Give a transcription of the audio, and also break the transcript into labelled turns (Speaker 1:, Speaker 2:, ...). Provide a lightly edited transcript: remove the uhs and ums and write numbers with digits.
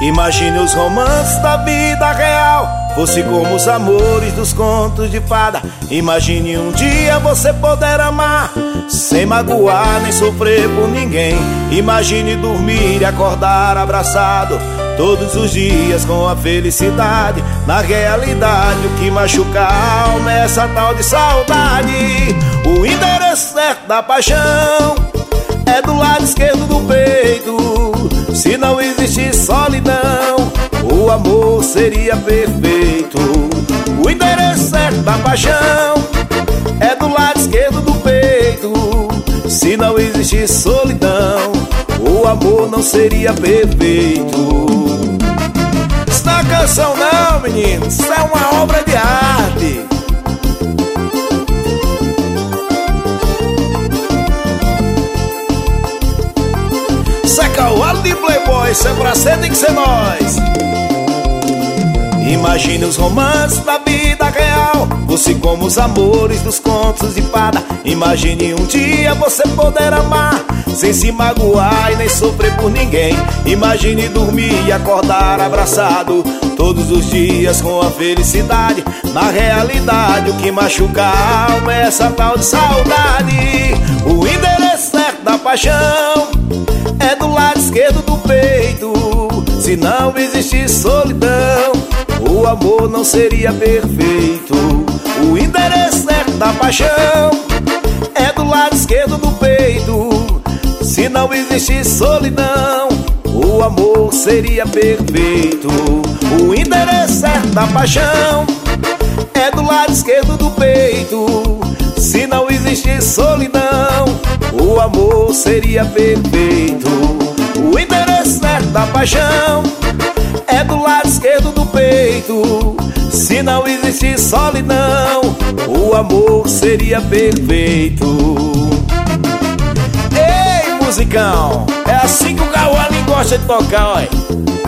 Speaker 1: Imagine os romances da vida real fosse como os amores dos contos de fada. Imagine um dia você poder amar sem magoar nem sofrer por ninguém. Imagine dormir e acordar abraçado todos os dias com a felicidade. Na realidade o que machuca a alma é essa tal de saudade. O endereço certo da paixão é do lado esquerdo do peito. Se não existisse solidão, o amor seria perfeito. O endereço certo da paixão é do lado esquerdo do peito. Se não existisse solidão, o amor não seria perfeito. Isso não é canção não, meninos, isso é uma obra de arte. Isso é cavalo de playboy, isso é pra ser, tem que ser nós. Imagine os romances da vida real fosse como os amores dos contos de fada. Imagine um dia você poder amar sem se magoar e nem sofrer por ninguém. Imagine dormir e acordar abraçado todos os dias com a felicidade. Na realidade o que machuca a alma é essa tal de saudade. O endereço certo da paixão é do lado esquerdo do peito. Se não existisse solidão, o amor não seria perfeito. O endereço certo da paixão é do lado esquerdo do peito. Se não existisse solidão, o amor seria perfeito. O endereço certo da paixão é do lado esquerdo do peito. Se não existisse solidão, o amor seria perfeito. O endereço certo da paixão é do lado esquerdo do peito. Se não existisse solidão, o amor seria perfeito. Ei, musicão, é assim que o Caualinho gosta de tocar, olha.